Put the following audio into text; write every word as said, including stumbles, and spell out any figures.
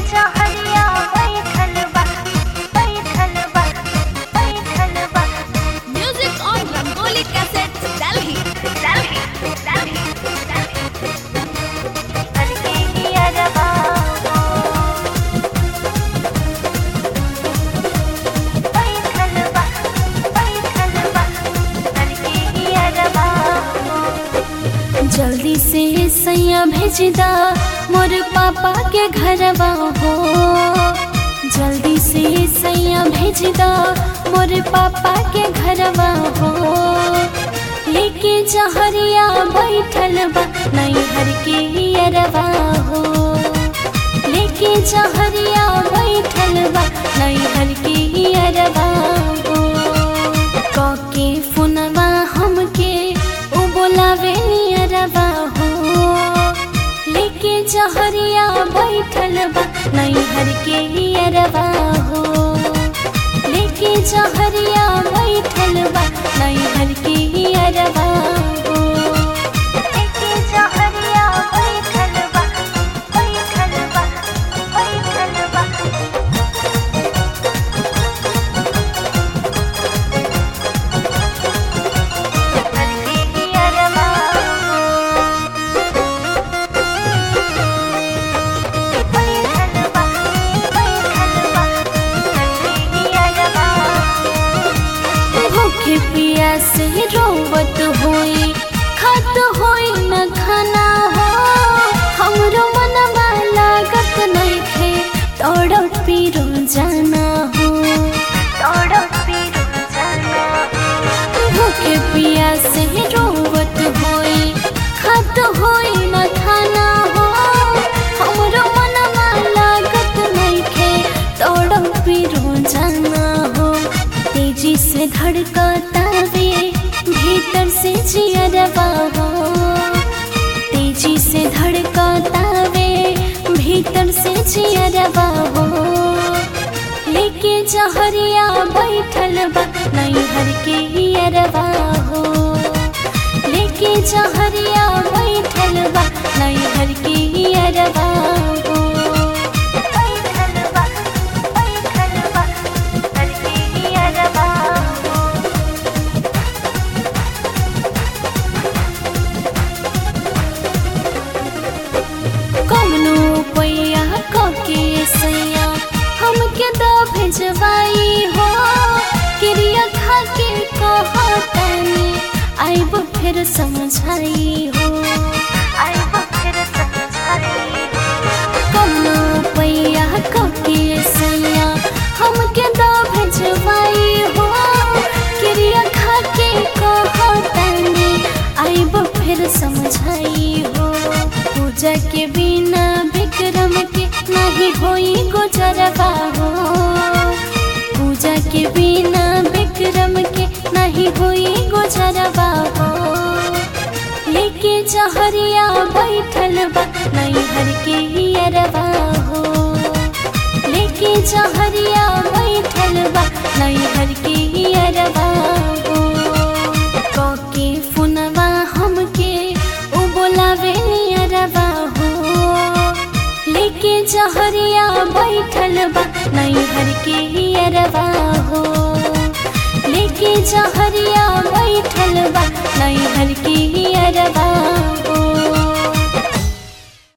जहरिया बैठल बा बैठल बा बैठल बा। Music on Rangoli Cassettes, Delhi, Delhi, Delhi, Delhi. करके हिया रवा बैठल बा बैठल बा करके हिया रवा। जल्दी से सैया भेजदा मोर पापा के घरवा हो। जल्दी से सैया भेजदा मोर पापा के घरवा हो। लेके जहरिया बैठल बा नैहर के अरवा हो। लेके जहरिया बैठल बा नैहर के अरवा हो। कके फोनवा हमके ओ बोलावे नियरवा हो। लेके जहरिया बैठल बा नैहर के अरवा हो। लेके जहरिया बैठल बा नैहर के अरवा हो। लेके जहरिया बैठल बा बैठल बा बैठल बा। करके हिया रवा बैठल बा बैठल बा करके हिया रवा। भूखे पिया से रोवत होई खात होई न खाना हो। हमरो मनवा लागत नइखे तोड़ पीरो जाना हो। तोड़ो पीरो जाना भूखे पिया से रोवत होई खात होई न खाना हो। हमरो मनवा लागत नइखे तोड़ पीरो जाना हो। तेजी से धड़कतावे भीतर से जियरवा हो। तेजी से धड़कतावे भीतर से जियरवा हो। लेके जहरिया बैठल बा नैहर के अरवा हो। लेके जहरिया बैठल बा नैहर के अरवा हो। बैठल बा बैठल बा करके हिया रवा। कौनो पैया कके सैया हमके द भेजवाई हो। क्रिया खा के कहतानी आइब फिर समझाई हो। आइब फिर समझाई कौनो पैया कके सैया हमके द भेजवाई हो। क्रिया खा के कहतानी आइब फिर समझाई हो। पूजा के बिना विक्रम के नहीं होई गुजरवा हो। पूजा के बिना विक्रम के नहीं होई गुजरवा हो। लेके जहरिया बैठल बा नैहर के अरवा हो। लेके जहरिया बैठल बा नैहर के अरवा हो। कके फोनवा हमके ओ बोलावे नियरवा हो। लेके जहरिया बैठल बा नैहर के अरवा हो। लेके जहरिया बैठल बा नैहर के अरवा